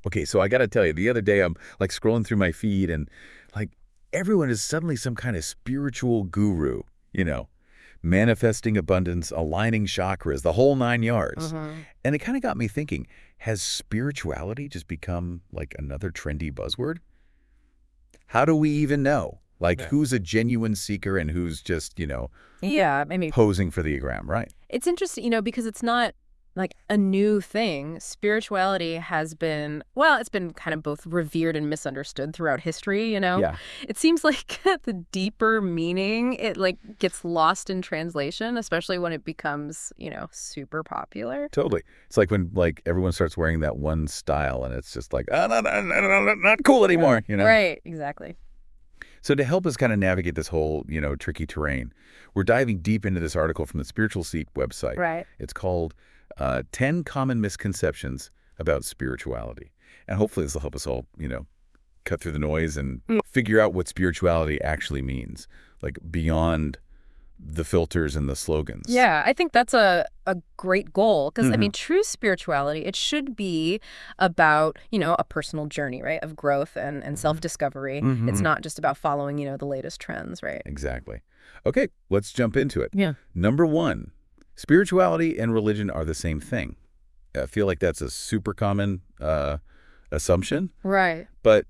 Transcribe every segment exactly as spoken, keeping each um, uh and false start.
Okay, so I got to tell you, the other day I'm like scrolling through my feed and like everyone is suddenly some kind of spiritual guru, you know, manifesting abundance, aligning chakras, the whole nine yards. Hmm. And it kind of got me thinking, has spirituality just become like another trendy buzzword? How do we even know? Like Yeah. who's a genuine seeker and who's just, you know, Yeah, I mean, posing for the gram, right? it's interesting, you know, because it's not like a new thing. Spirituality has been, well, it's been kind of both revered and misunderstood throughout history, you know? Yeah. It seems like the deeper meaning, it like gets lost in translation, especially when it becomes, you know, super popular. Totally. It's like when like everyone starts wearing that one style and it's just like, oh, no, no, no, no, no, not cool anymore, you know? Right, exactly. So to help us kind of navigate this whole, you know, tricky terrain, we're diving deep into this article from the Spiritual Seek website. Right. It's called uh, ten Common Misconceptions About Spirituality. And hopefully this will help us all, you know, cut through the noise and figure out what spirituality actually means, like beyond the filters and the slogans. Yeah, I think that's a, a great goal because, I Mhm. mean, true spirituality, it should be about, you know, a personal journey, right, of growth and, and self-discovery. Mhm. It's not just about following, you know, the latest trends, right? Exactly. Okay, let's jump into it. Yeah. Number one, spirituality and religion are the same thing. I feel like that's a super common uh, assumption, Right. but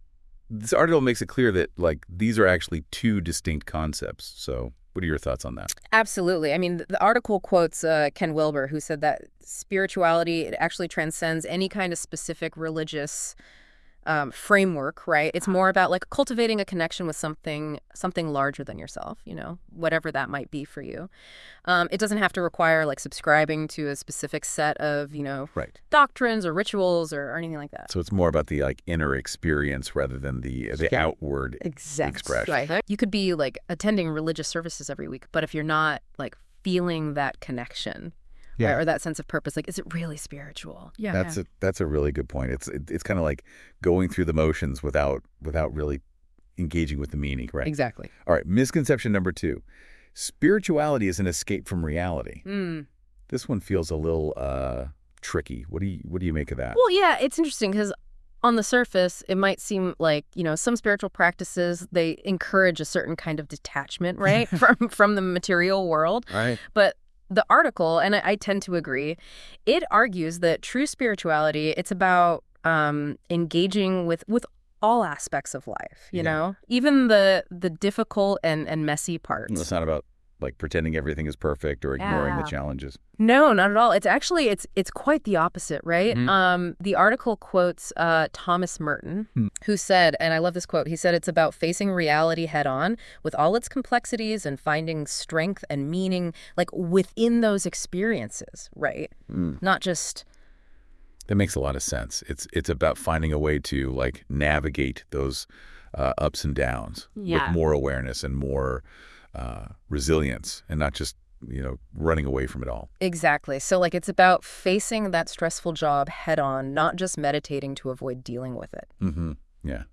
this article makes it clear that like these are actually two distinct concepts. So what are your thoughts on that? Absolutely. I mean, th- the article quotes uh, Ken Wilber, who said that spirituality, it actually transcends any kind of specific religious um, framework, right? It's more about like cultivating a connection with something something larger than yourself, you know, whatever that might be for you. Um, it doesn't have to require like subscribing to a specific set of, you know, Right. doctrines or rituals or, or anything like that. So it's more about the like inner experience rather than the the Yeah. outward expression. Right. You could be like attending religious services every week, but if you're not like feeling that connection, Yeah. right, or that sense of purpose, like, is it really spiritual? Yeah. That's a that's a really good point. It's it, it's kind of like going through the motions without without really engaging with the meaning, right? Exactly. All right, misconception number two. Spirituality is an escape from reality. Mm. This one feels a little uh, tricky. What do you what do you make of that? Well, yeah, it's interesting because on the surface, it might seem like, you know, some spiritual practices, they encourage a certain kind of detachment, right, from from the material world. Right. But the article, and I, I tend to agree, it argues that true spirituality, it's about um, engaging with with all aspects of life, you Yeah. know, even the the difficult and, and messy parts. It's not about like pretending everything is perfect or ignoring the Yeah. challenges. No, not at all. It's actually it's it's quite the opposite, right? Mhm. Um, the article quotes uh, Thomas Merton, Hmm. who said, and I love this quote. He said, "It's about facing reality head on with all its complexities and finding strength and meaning, like within those experiences, right? Mm. Not just That makes a lot of sense. It's it's about finding a way to like navigate those uh, ups and downs Yeah. with more awareness and more uh, resilience, and not just you know running away from it all. exactly. So like it's about facing that stressful job head on, not just meditating to avoid dealing with it." Mm-hmm. Yeah.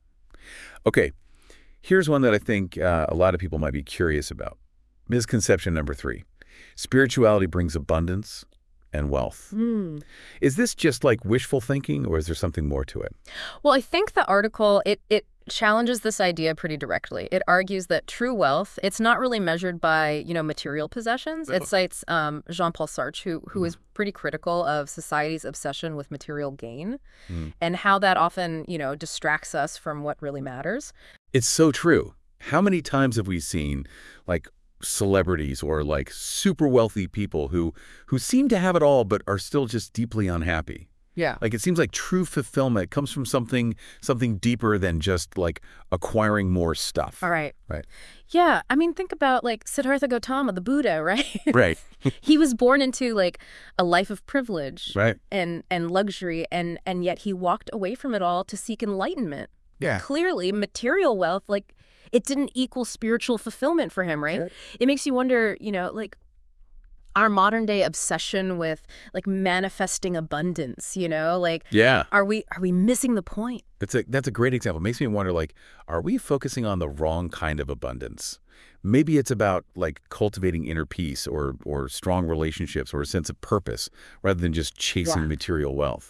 Okay. Here's one that I think uh, a lot of people might be curious about. Misconception number three. Spirituality brings abundance and wealth. Hmm. Is this just like wishful thinking, or is there something more to it? Well, I think the article, it, it challenges this idea pretty directly. It argues that true wealth, it's not really measured by, you know, material possessions. It cites um, Jean-Paul Sartre, who, who is pretty critical of society's obsession with material gain Mm. and how that often, you know, distracts us from what really matters. It's so true. How many times have we seen like celebrities or like super wealthy people who who seem to have it all but are still just deeply unhappy? Yeah. Like it seems like true fulfillment comes from something something deeper than just like acquiring more stuff. All right. Right. Yeah. I mean, think about like Siddhartha Gautama, the Buddha, right? Right. He was born into like a life of privilege Right. and, and luxury, and, and yet he walked away from it all to seek enlightenment. Yeah. Clearly, material wealth, like, it didn't equal spiritual fulfillment for him, right? Sure. It makes you wonder, you know, like, our modern day obsession with like manifesting abundance, you know, like, Yeah. are we are we missing the point? That's a that's a great example. It makes me wonder, like, are we focusing on the wrong kind of abundance? Maybe it's about like cultivating inner peace or or strong relationships or a sense of purpose rather than just chasing Yeah. material wealth.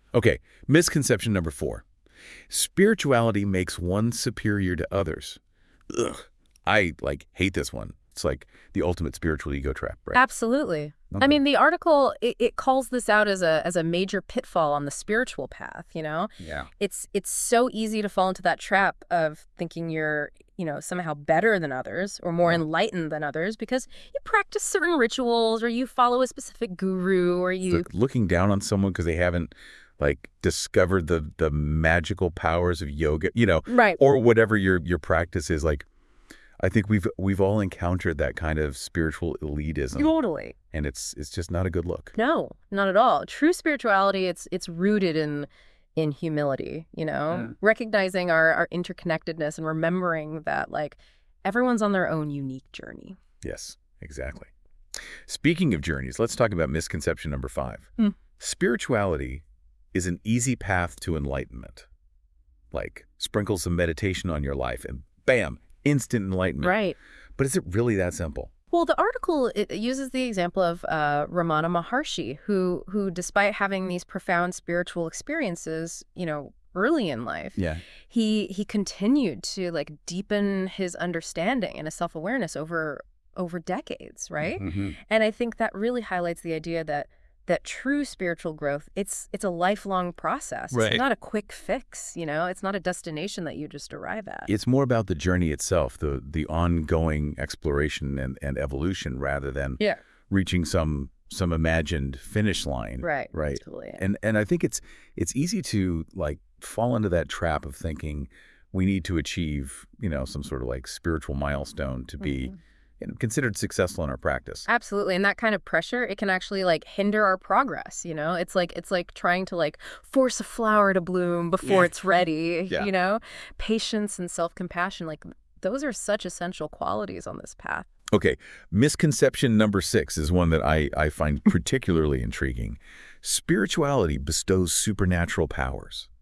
Okay, misconception number four. Spirituality makes one superior to others. Ugh. I, like, hate this one. It's like the ultimate spiritual ego trap, right? Absolutely. Okay. I mean, the article, it, it calls this out as a as a major pitfall on the spiritual path, you know? Yeah. It's it's so easy to fall into that trap of thinking you're, you know, somehow better than others or more enlightened than others because you practice certain rituals or you follow a specific guru or you... Look, looking down on someone because they haven't, like, discovered the the magical powers of yoga, you know, Right. or whatever your your practice is. Like, I think we've we've all encountered that kind of spiritual elitism, Totally. and it's it's just not a good look. No, not at all. True spirituality, it's it's rooted in in humility, you know, Yeah. recognizing our, our interconnectedness and remembering that, like, everyone's on their own unique journey. Yes, exactly. Speaking of journeys, let's talk about misconception number five. Hmm. Spirituality is an easy path to enlightenment. Like, sprinkle some meditation on your life and bam, instant enlightenment. Right. But is it really that simple? Well, the article, it uses the example of uh, Ramana Maharshi, who, who, despite having these profound spiritual experiences, you know, early in life, Yeah. he he continued to, like, deepen his understanding and his self-awareness over over decades, right? Mm-hmm. And I think that really highlights the idea that that true spiritual growth, it's it's a lifelong process. Right. It's not a quick fix, you know? It's not a destination that you just arrive at. It's more about the journey itself, the the ongoing exploration and, and evolution rather than Yeah. reaching some some imagined finish line. Right. Right. Totally. And and I think it's it's easy to, like, fall into that trap of thinking we need to achieve, you know, some sort of, like, spiritual milestone to be Mhm. you know, considered successful in our practice. Absolutely. And that kind of pressure, it can actually, like, hinder our progress, you know? It's like it's like trying to, like, force a flower to bloom before Yeah. it's ready, Yeah. you know? Patience and self-compassion, like, those are such essential qualities on this path. Okay, misconception number six is one that I, I find particularly intriguing. Spirituality bestows supernatural powers.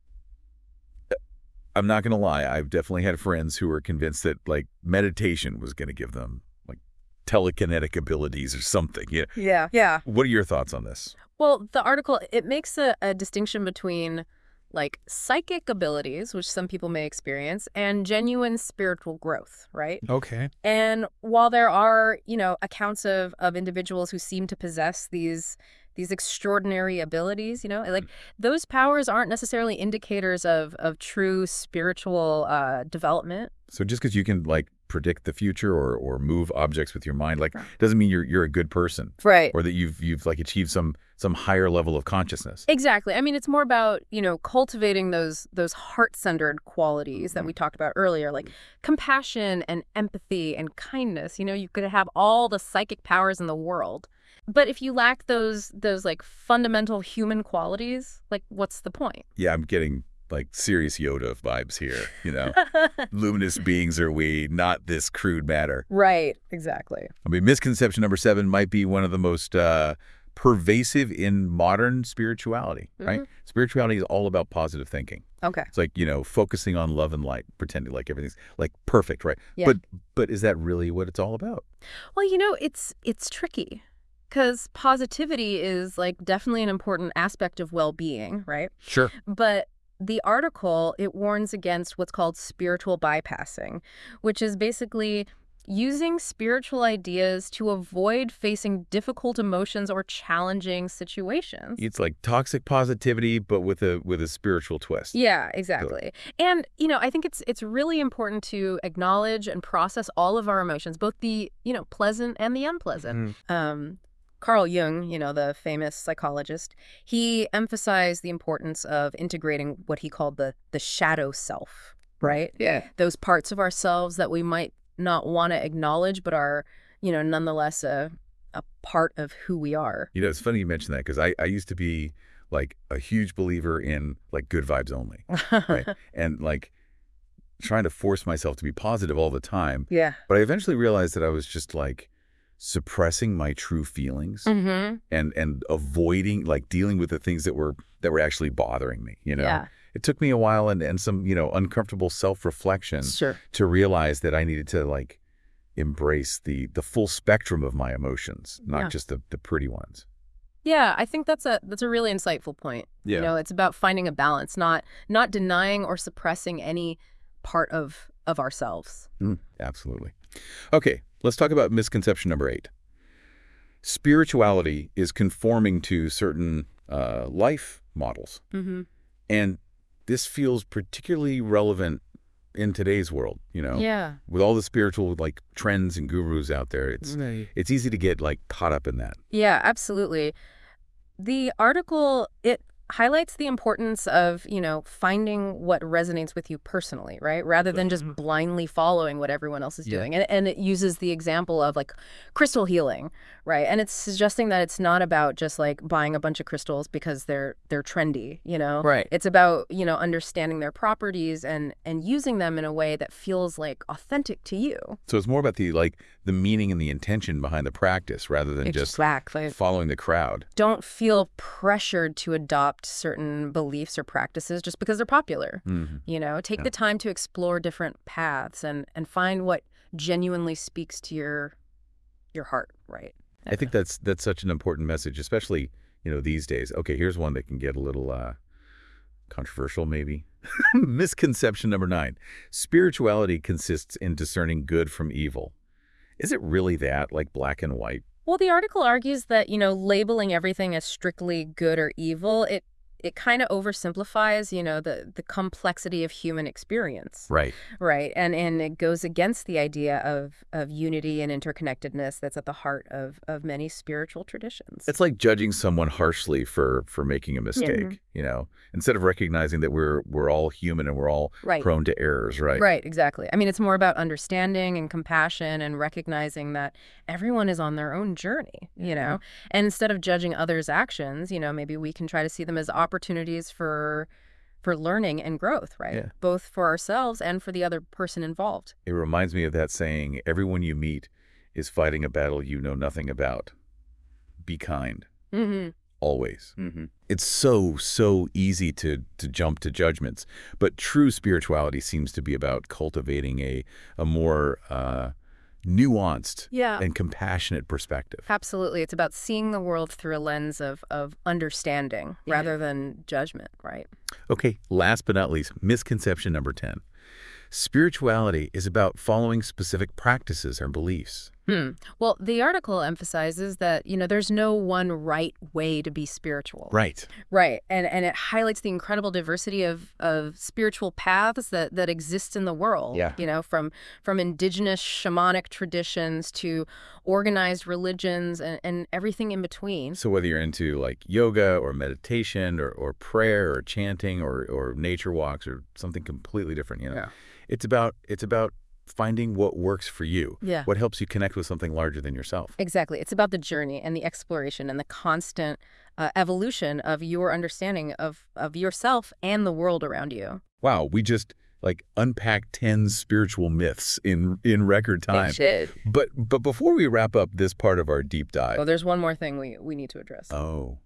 I'm not going to lie. I've definitely had friends who were convinced that, like, meditation was going to give them, like, telekinetic abilities or something. Yeah. Yeah. Yeah. What are your thoughts on this? Well, the article, it makes a, a distinction between, like, psychic abilities, which some people may experience, and genuine spiritual growth, right? Okay. And while there are, you know, accounts of, of individuals who seem to possess these these extraordinary abilities, you know, like, those powers aren't necessarily indicators of, of true spiritual uh, development. So just because you can, like, predict the future or, or move objects with your mind, like, Right. doesn't mean you're you're a good person Right. or that you've you've like achieved some some higher level of consciousness. Exactly. I mean, it's more about, you know, cultivating those those heart-centered qualities that we talked about earlier, like compassion and empathy and kindness. You know, you could have all the psychic powers in the world, but if you lack those those like fundamental human qualities, like, what's the point? Yeah, I'm getting, like, serious Yoda vibes here, you know. Luminous beings are we, not this crude matter. Right. Exactly. I mean, misconception number seven might be one of the most uh, pervasive in modern spirituality, right? Spirituality is all about positive thinking. Okay. It's like, you know, focusing on love and light, pretending like everything's, like, perfect, right? Yeah. But but is that really what it's all about? Well, you know, it's it's tricky because positivity is, like, definitely an important aspect of well-being, right? Sure. But the article, it warns against what's called spiritual bypassing, which is basically using spiritual ideas to avoid facing difficult emotions or challenging situations. It's like toxic positivity, but with a with a spiritual twist. Yeah, exactly. And, you know, I think it's it's really important to acknowledge and process all of our emotions, both the, you know, pleasant and the unpleasant. Um, Carl Jung, you know, the famous psychologist, he emphasized the importance of integrating what he called the the shadow self, right? Yeah. Those parts of ourselves that we might not want to acknowledge, but are, you know, nonetheless a a part of who we are. You know, it's funny you mention that because I, I used to be, like, a huge believer in, like, good vibes only, right? And, like, trying to force myself to be positive all the time. Yeah. But I eventually realized that I was just, like, suppressing my true feelings Mm-hmm. and and avoiding, like, dealing with the things that were that were actually bothering me, you know? Yeah. It took me a while and, and some, you know, uncomfortable self-reflection Sure. to realize that I needed to, like, embrace the the full spectrum of my emotions, not Yeah. just the, the pretty ones. Yeah, I think that's a that's a really insightful point. Yeah. You know, it's about finding a balance, not not denying or suppressing any part of of ourselves. Mm, absolutely. Okay, let's talk about misconception number eight. Spirituality is conforming to certain uh, life models. Mm-hmm. And this feels particularly relevant in today's world, you know? Yeah. With all the spiritual like trends and gurus out there, it's Right. it's easy to get like caught up in that. Yeah, absolutely. The article, it highlights the importance of, you know, finding what resonates with you personally, right? Rather than just blindly following what everyone else is Yeah. doing. And, and it uses the example of like crystal healing, right? And it's suggesting that it's not about just like buying a bunch of crystals because they're they're trendy, you know? Right. It's about, you know, understanding their properties and and using them in a way that feels like authentic to you. So it's more about the like the meaning and the intention behind the practice rather than Exactly. just following the crowd. Don't feel pressured to adopt certain beliefs or practices just because they're popular. Mm-hmm. You know, take Yeah. the time to explore different paths and and find what genuinely speaks to your your heart, right? I think that's that's such an important message, especially, you know, these days. Okay, here's one that can get a little uh, controversial, maybe. Misconception number nine. Spirituality consists in discerning good from evil. Is it really that, like black and white? Well, the article argues that, you know, labeling everything as strictly good or evil, it it kind of oversimplifies, you know, the the complexity of human experience. Right. Right. And and it goes against the idea of of unity and interconnectedness that's at the heart of of many spiritual traditions. It's like judging someone harshly for for making a mistake, Mhm. you know, instead of recognizing that we're we're all human and we're all Right. prone to errors, right? Right, exactly. I mean, it's more about understanding and compassion and recognizing that everyone is on their own journey, you know? And instead of judging others' actions, you know, maybe we can try to see them as opportunities for for learning and growth, right? Yeah. Both for ourselves and for the other person involved. It reminds me of that saying, everyone you meet is fighting a battle you know nothing about. Be kind. Mm-hmm. Always. Mm-hmm. It's so, so easy to to jump to judgments, but true spirituality seems to be about cultivating a, a more uh, nuanced Yeah. and compassionate perspective. Absolutely. It's about seeing the world through a lens of, of understanding Yeah. rather than judgment, right? Okay, last but not least, misconception number ten. Spirituality is about following specific practices or beliefs. Hmm. Well, the article emphasizes that, you know, there's no one right way to be spiritual. Right. Right. And and it highlights the incredible diversity of, of spiritual paths that, that exist in the world. Yeah. You know, from from indigenous shamanic traditions to organized religions and, and everything in between. So whether you're into like yoga or meditation or, or prayer or chanting or, or nature walks or something completely different, you know, Yeah. it's about it's about finding what works for you. Yeah. What helps you connect with something larger than yourself. Exactly. It's about the journey and the exploration and the constant uh, evolution of your understanding of, of yourself and the world around you. Wow, we just like unpacked ten spiritual myths in in record time. Shit. But but before we wrap up this part of our deep dive. Well, there's one more thing we, we need to address. Oh.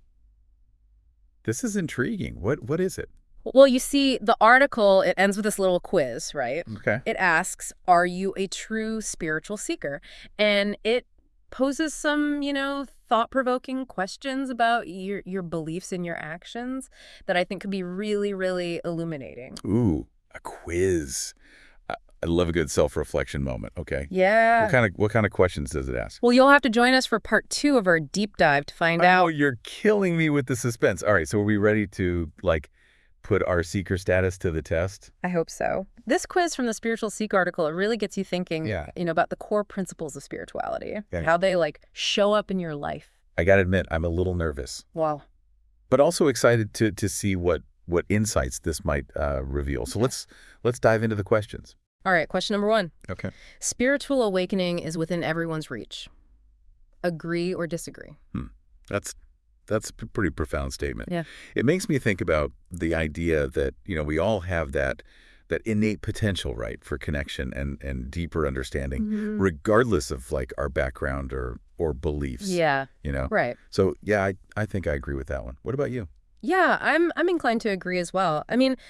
This is intriguing. What what is it? Well, you see, the article, it ends with this little quiz, right? Okay. It asks, are you a true spiritual seeker? And it poses some, you know, thought-provoking questions about your, your beliefs and your actions that I think could be really, really illuminating. Ooh, a quiz. I, I love a good self-reflection moment. Okay. Yeah. What kind of what kind of questions does it ask? Well, you'll have to join us for part two of our deep dive to find Oh, out. you're killing me with the suspense. All right, so are we ready to like put our seeker status to the test? I hope so. This quiz from the Spiritual Seek article, it really gets you thinking, Yeah. you know, about the core principles of spirituality, Yeah. how they like show up in your life. I got to admit, I'm a little nervous, Wow. but also excited to to see what what insights this might uh, reveal. So let's let's dive into the questions. All right, question number one. Okay. Spiritual awakening is within everyone's reach. Agree or disagree? That's that's a p- pretty profound statement. Yeah. It makes me think about the idea that, you know, we all have that that innate potential, right, for connection and and deeper understanding, Mhm. regardless of like our background or or beliefs. Yeah, You know. right. So yeah, I I think I agree with that one. What about you? Yeah, I'm I'm inclined to agree as well. I mean,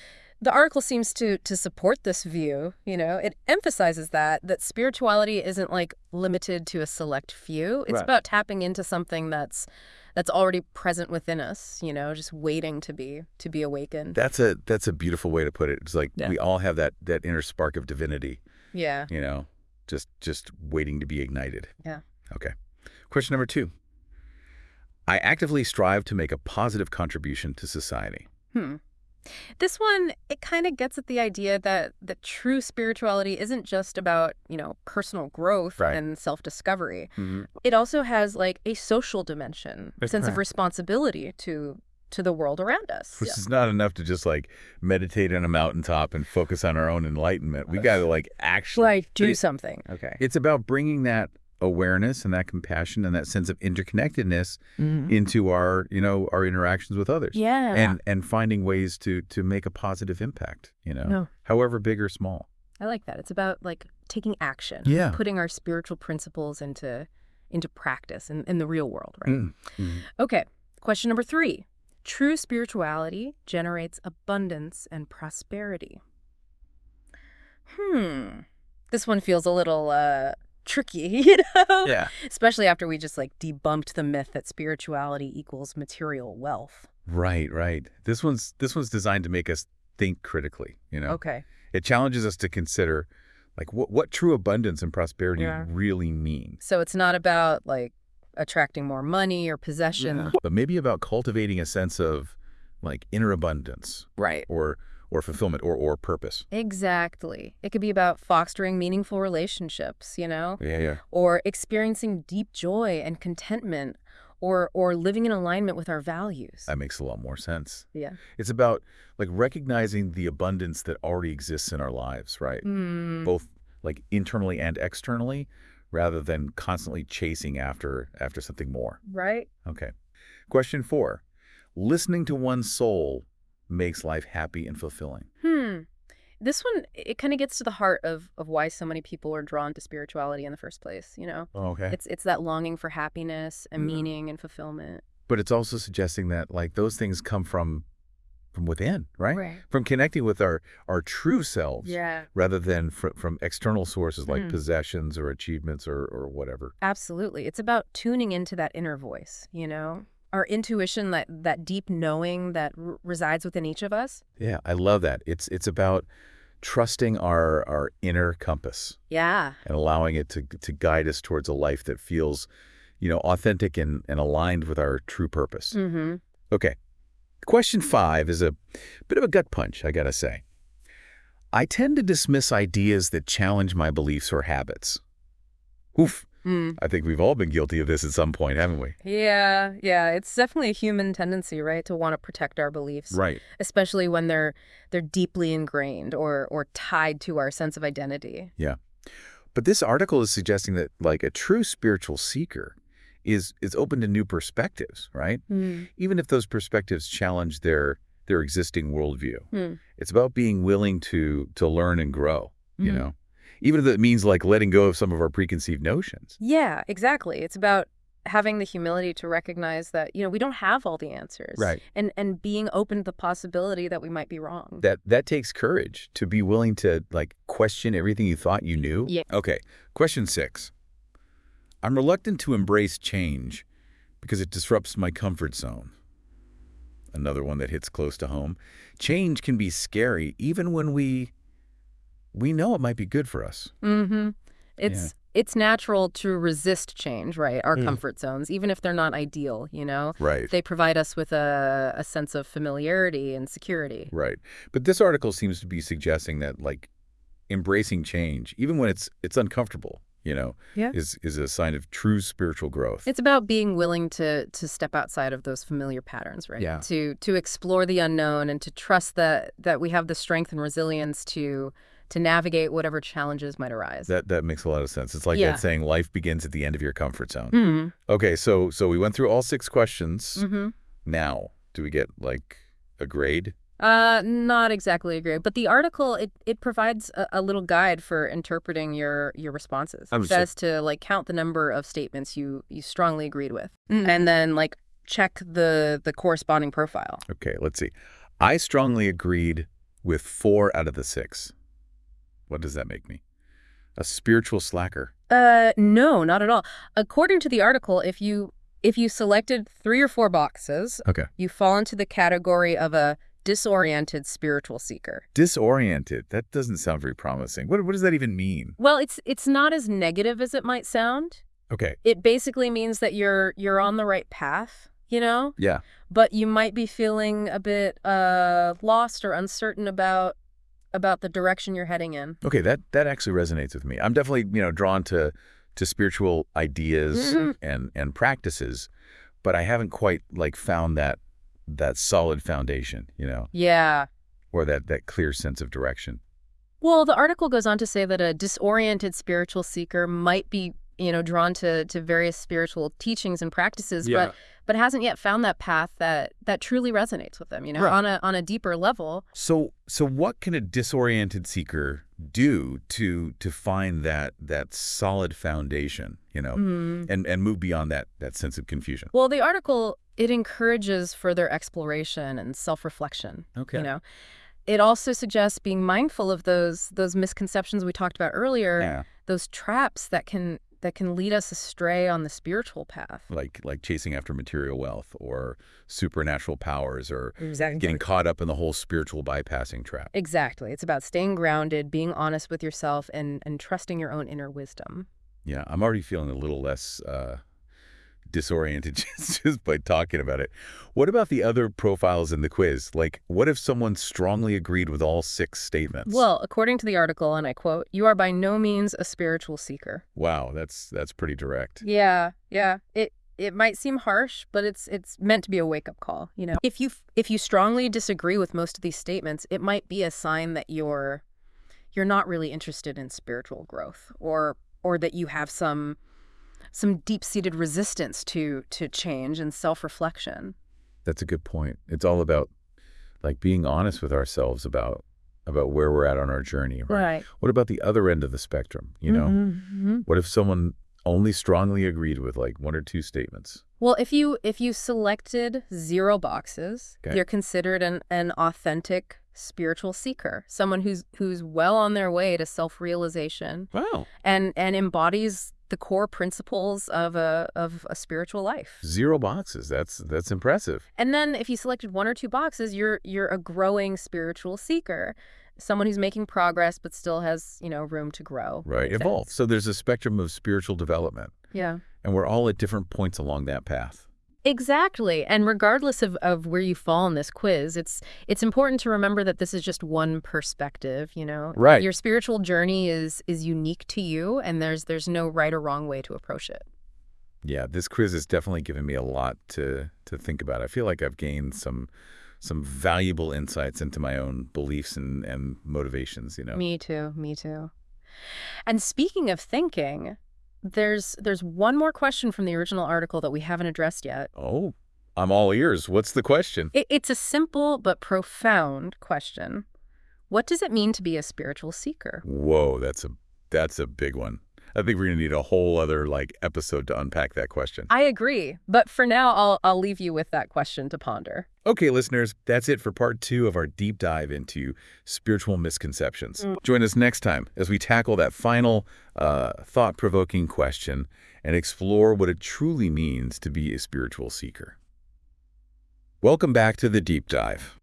The article seems to to support this view, you know. It emphasizes that that spirituality isn't like limited to a select few. It's Right. about tapping into something that's that's already present within us, you know, just waiting to be to be awakened. That's a that's a beautiful way to put it. It's like Yeah. we all have that that inner spark of divinity, Yeah. you know, just just waiting to be ignited. Yeah. Okay. Question number two. I actively strive to make a positive contribution to society. Hmm. This one, it kind of gets at the idea that that true spirituality isn't just about, you know, personal growth Right. and self-discovery. Mm-hmm. It also has like a social dimension, That's sense of correct. responsibility to to the world around us. Which is not enough to just like meditate on a mountaintop and focus on our own enlightenment. We got to like actually Like do But it- something. Okay. It's about bringing that awareness and that compassion and that sense of interconnectedness into our, you know, our interactions with others. Yeah. And and finding ways to to make a positive impact, you know, No. however big or small. I like that. It's about like taking action. Yeah. Putting our spiritual principles into into practice in, in the real world, right? Mm. Mhm. Okay. Question number three. True spirituality generates abundance and prosperity. Hmm. This one feels a little uh tricky, you know? Yeah. Especially after we just like debunked the myth that spirituality equals material wealth. Right, right. This one's this one's designed to make us think critically, you know. Okay. It challenges us to consider like what what true abundance and prosperity Yeah. really mean. So it's not about like attracting more money or possession. But maybe about cultivating a sense of like inner abundance Right. or or fulfillment or or purpose. Exactly. It could be about fostering meaningful relationships, you know, Yeah, yeah. or experiencing deep joy and contentment, or or living in alignment with our values. That makes a lot more sense. Yeah. It's about like recognizing the abundance that already exists in our lives, right? Mm. Both like internally and externally, rather than constantly chasing after after something more. Right? Okay. Question four. Listening to one's soul makes life happy and fulfilling. Hmm. This one, it kind of gets to the heart of of why so many people are drawn to spirituality in the first place, you know? Okay. It's it's that longing for happiness and Mhm. meaning and fulfillment. But it's also suggesting that like those things come from from within, right? Right. From connecting with our our true selves Yeah. rather than fr- from external sources like Mhm. possessions or achievements or or whatever. Absolutely. It's about tuning into that inner voice, you know? Our intuition, that that deep knowing that r- resides within each of us. Yeah, I love that. It's it's about trusting our our inner compass Yeah. and allowing it to to guide us towards a life that feels, you know, authentic and, and aligned with our true purpose. Mm-hmm. Okay. Question five is a bit of a gut punch, I gotta say. I tend to dismiss ideas that challenge my beliefs or habits. Oof. Mm. I think we've all been guilty of this at some point, haven't we? Yeah, yeah. It's definitely a human tendency, right, to want to protect our beliefs, Right. especially when they're they're deeply ingrained or or tied to our sense of identity. Yeah. But this article is suggesting that like a true spiritual seeker is is open to new perspectives, right? Mm. Even if those perspectives challenge their their existing worldview. Mm. It's about being willing to to learn and grow, you Mhm. know? Even if it means like letting go of some of our preconceived notions. Yeah, exactly. It's about having the humility to recognize that, you know, we don't have all the answers. Right. And and being open to the possibility that we might be wrong. That that takes courage to be willing to like question everything you thought you knew. Yeah. Okay. Question six. I'm reluctant to embrace change because it disrupts my comfort zone. Another one that hits close to home. Change can be scary even when we we know it might be good for us. Mm-hmm. It's it's natural to resist change, right? Our Mm. comfort zones, even if they're not ideal, you know? Right. They provide us with a, a sense of familiarity and security. Right. But this article seems to be suggesting that like embracing change, even when it's it's uncomfortable, you know, Yeah. is is a sign of true spiritual growth. It's about being willing to to step outside of those familiar patterns, right? Yeah. To to explore the unknown and to trust that that we have the strength and resilience to to navigate whatever challenges might arise. That that makes a lot of sense. It's like Yeah. that saying life begins at the end of your comfort zone. Mm-hmm. Okay, so so we went through all six questions. Mm-hmm. Now, do we get like a grade? Uh, not exactly agree, but the article it, it provides a, a little guide for interpreting your your responses. I It was says to like count the number of statements you you strongly agreed with, and then like check the the corresponding profile. Okay, let's see. I strongly agreed with four out of the six. What does that make me? A spiritual slacker. Uh, no, not at all. According to the article, if you if you selected three or four boxes, Okay. you fall into the category of a disoriented spiritual seeker. Disoriented. That doesn't sound very promising. What, what does that even mean? Well, it's it's not as negative as it might sound. Okay. It basically means that you're you're on the right path, you know? Yeah. But you might be feeling a bit uh lost or uncertain about about the direction you're heading in. Okay, that that actually resonates with me. I'm definitely, you know, drawn to to spiritual ideas Mhm. and and practices, but I haven't quite like found that that solid foundation, you know, Yeah. or that that clear sense of direction. Well, the article goes on to say that a disoriented spiritual seeker might be, you know, drawn to to various spiritual teachings and practices, Yeah. but but hasn't yet found that path that that truly resonates with them, you know, Right. on a on a deeper level. So so what can a disoriented seeker do to to find that that solid foundation, you know, Mm. and and move beyond that that sense of confusion? Well, the article, it encourages further exploration and self-reflection. Okay. You know, it also suggests being mindful of those those misconceptions we talked about earlier, Yeah. those traps that can that can lead us astray on the spiritual path. Like like chasing after material wealth or supernatural powers or Exactly. getting caught up in the whole spiritual bypassing trap. Exactly. It's about staying grounded, being honest with yourself, and and trusting your own inner wisdom. Yeah, I'm already feeling a little less uh, disoriented just, just by talking about it. What about the other profiles in the quiz? Like, what if someone strongly agreed with all six statements? Well, according to the article, and I quote, "You are by no means a spiritual seeker." Wow, that's that's pretty direct. Yeah, yeah. It it might seem harsh, but it's it's meant to be a wake-up call, you know. If you if you strongly disagree with most of these statements, it might be a sign that you're you're not really interested in spiritual growth, or or that you have some some deep-seated resistance to to change and self-reflection. That's a good point. It's all about like being honest with ourselves about about where we're at on our journey. Right. Right. What about the other end of the spectrum? You know, Mm-hmm. what if someone only strongly agreed with like one or two statements? Well, if you if you selected zero boxes, Okay. you're considered an, an authentic spiritual seeker, someone who's who's well on their way to self-realization Wow. and and embodies the core principles of a of a spiritual life. Zero boxes. That's that's impressive. And then if you selected one or two boxes, you're you're a growing spiritual seeker, someone who's making progress but still has, you know, room to grow. Right. Makes Evolve. sense. So there's a spectrum of spiritual development, Yeah. and we're all at different points along that path. Exactly. And regardless of, of where you fall in this quiz, it's it's important to remember that this is just one perspective, you know. Right. Your spiritual journey is is unique to you, and there's there's no right or wrong way to approach it. Yeah, this quiz has definitely given me a lot to to think about. I feel like I've gained some some valuable insights into my own beliefs and, and motivations, you know. Me too, me too. And speaking of thinking, there's there's one more question from the original article that we haven't addressed yet. Oh, I'm all ears. What's the question? It, it's a simple but profound question. What does it mean to be a spiritual seeker? Whoa, that's a that's a big one. I think we're gonna need a whole other like episode to unpack that question. I agree, but for now, I'll I'll leave you with that question to ponder. Okay, listeners, that's it for part two of our deep dive into spiritual misconceptions. Mm. Join us next time as we tackle that final uh, thought-provoking question and explore what it truly means to be a spiritual seeker. Welcome back to the deep dive.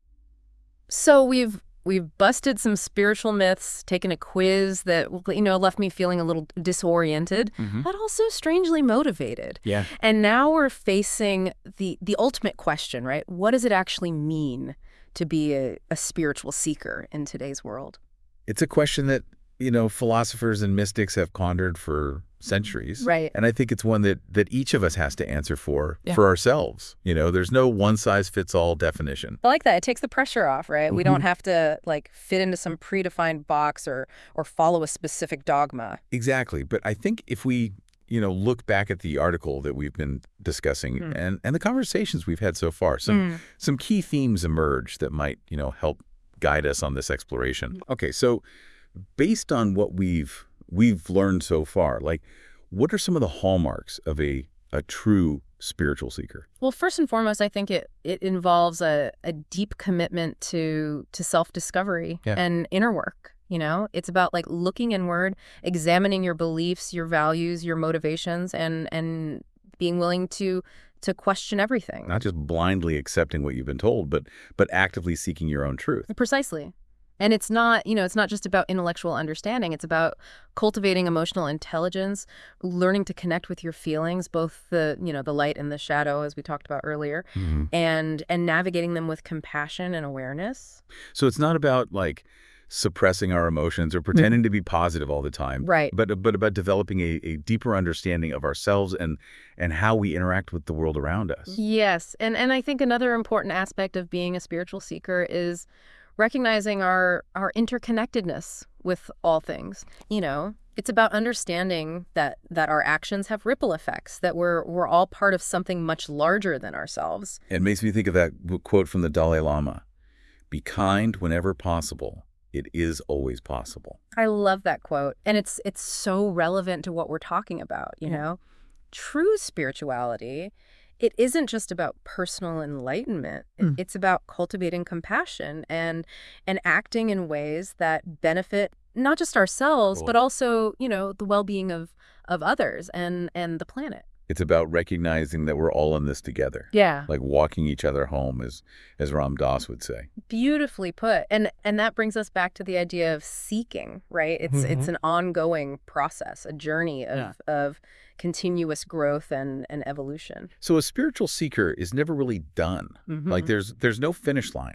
So we've we've busted some spiritual myths, taken a quiz that, you know, left me feeling a little disoriented, Mm-hmm. but also strangely motivated. Yeah. And now we're facing the the ultimate question, right? What does it actually mean to be a, a spiritual seeker in today's world? It's a question that, you know, philosophers and mystics have pondered for centuries. Right. And I think it's one that, that each of us has to answer for, Yeah. for ourselves. You know, there's no one-size-fits-all definition. I like that. It takes the pressure off, right? We don't have to like fit into some predefined box or or follow a specific dogma. Exactly. But I think if we, you know, look back at the article that we've been discussing Mm. and, and the conversations we've had so far, some, some key themes emerge that might, you know, help guide us on this exploration. Okay, so based on what we've we've learned so far, like what are some of the hallmarks of a, a true spiritual seeker? Well, first and foremost, I think it it involves a, a deep commitment to to self-discovery Yeah. and inner work. You know, it's about like looking inward, examining your beliefs, your values, your motivations, and and being willing to to question everything. Not just blindly accepting what you've been told, but but actively seeking your own truth. Precisely. And it's not, you know, it's not just about intellectual understanding. It's about cultivating emotional intelligence, learning to connect with your feelings, both the, you know, the light and the shadow, as we talked about earlier, Mhm. and and navigating them with compassion and awareness. So it's not about like suppressing our emotions or pretending to be positive all the time, Right. but but about developing a, a deeper understanding of ourselves and and how we interact with the world around us. Yes. And and I think another important aspect of being a spiritual seeker is recognizing our our interconnectedness with all things. You know, it's about understanding that that our actions have ripple effects, that we're we're all part of something much larger than ourselves. It makes me think of that w- quote from the Dalai Lama: "Be kind whenever possible. It is always possible." I love that quote. And it's it's so relevant to what we're talking about, you Yeah. know? True spirituality, it isn't just about personal enlightenment. It- Mm. It's about cultivating compassion and and acting in ways that benefit not just ourselves, Cool. but also, you know, the well-being of of others and and the planet. It's about recognizing that we're all in this together, Yeah. like walking each other home, as as Ram Dass would say. Beautifully put. And and that brings us back to the idea of seeking, right? It's it's an ongoing process, a journey of Yeah. of continuous growth and and evolution. So a spiritual seeker is never really done. Like Mhm. there's there's no finish line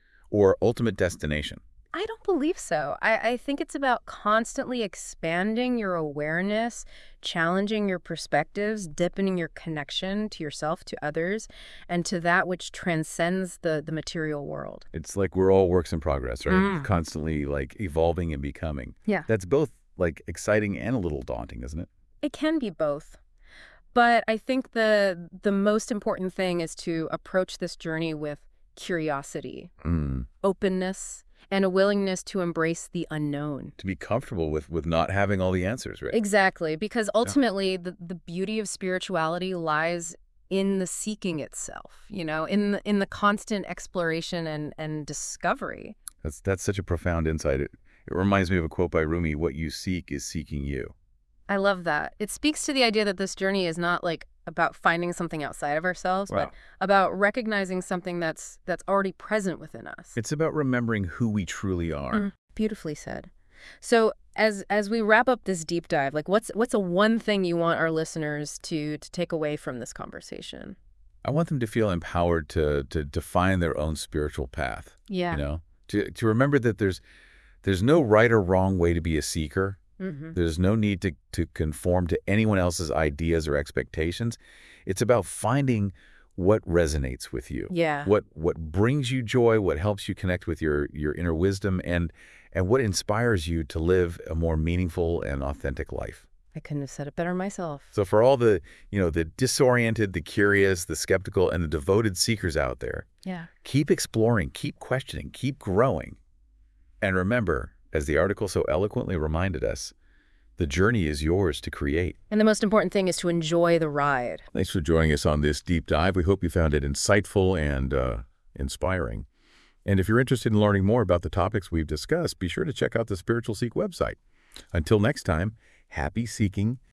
or ultimate destination. I don't believe so. I, I think it's about constantly expanding your awareness, challenging your perspectives, deepening your connection to yourself, to others, and to that which transcends the, the material world. It's like we're all works in progress, right? Mm. Constantly like evolving and becoming. Yeah. That's both like exciting and a little daunting, isn't it? It can be both. But I think the the most important thing is to approach this journey with curiosity, Mm. openness, and a willingness to embrace the unknown. To be comfortable with with not having all the answers, right? Exactly, because ultimately the, the beauty of spirituality lies in the seeking itself, you know, in the, in the constant exploration and, and discovery. That's that's such a profound insight. It, it reminds me of a quote by Rumi: "What you seek is seeking you." I love that. It speaks to the idea that this journey is not like about finding something outside of ourselves, Wow. but about recognizing something that's that's already present within us. It's about remembering who we truly are. Mm, beautifully said. So as as we wrap up this deep dive, like what's what's a one thing you want our listeners to to take away from this conversation? I want them to feel empowered to to define their own spiritual path. Yeah. You know, to to remember that there's there's no right or wrong way to be a seeker. Mm-hmm. There's no need to to conform to anyone else's ideas or expectations. It's about finding what resonates with you. Yeah. What what brings you joy, what helps you connect with your your inner wisdom, and and what inspires you to live a more meaningful and authentic life. I couldn't have said it better myself. So for all the, you know, the disoriented, the curious, the skeptical, and the devoted seekers out there, Yeah. keep exploring, keep questioning, keep growing. And remember, as the article so eloquently reminded us, the journey is yours to create. And the most important thing is to enjoy the ride. Thanks for joining us on this deep dive. We hope you found it insightful and uh, inspiring. And if you're interested in learning more about the topics we've discussed, be sure to check out the Spiritual Seek website. Until next time, happy seeking